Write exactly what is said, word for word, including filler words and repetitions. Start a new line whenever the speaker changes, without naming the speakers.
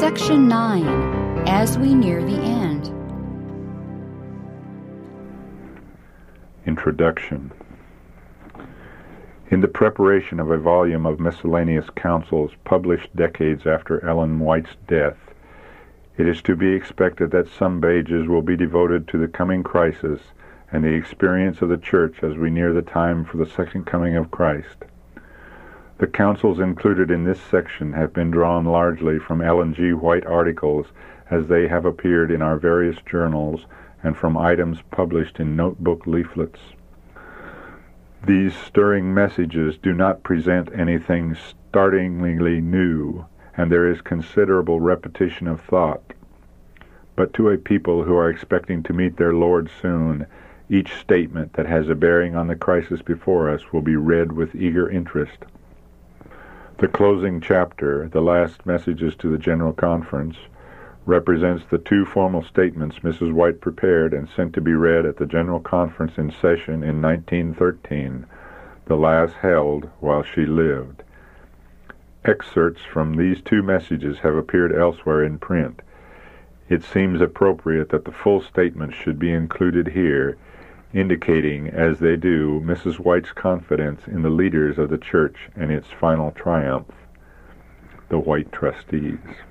Section nine. As we near the end.
Introduction. In the preparation of a volume of miscellaneous counsels published decades after Ellen White's death, it is to be expected that some pages will be devoted to the coming crisis and the experience of the Church as we near the time for the second coming of Christ. The counsels included in this section have been drawn largely from Ellen G. White articles as they have appeared in our various journals and from items published in notebook leaflets. These stirring messages do not present anything startlingly new, and there is considerable repetition of thought. But to a people who are expecting to meet their Lord soon, each statement that has a bearing on the crisis before us will be read with eager interest. The closing chapter, the last messages to the General Conference, represents the two formal statements Missus White prepared and sent to be read at the General Conference in session in nineteen thirteen, the last held while she lived. Excerpts from these two messages have appeared elsewhere in print. It seems appropriate that the full statement should be included here, indicating, as they do, Missus White's confidence in the leaders of the Church and its final triumph, the White trustees.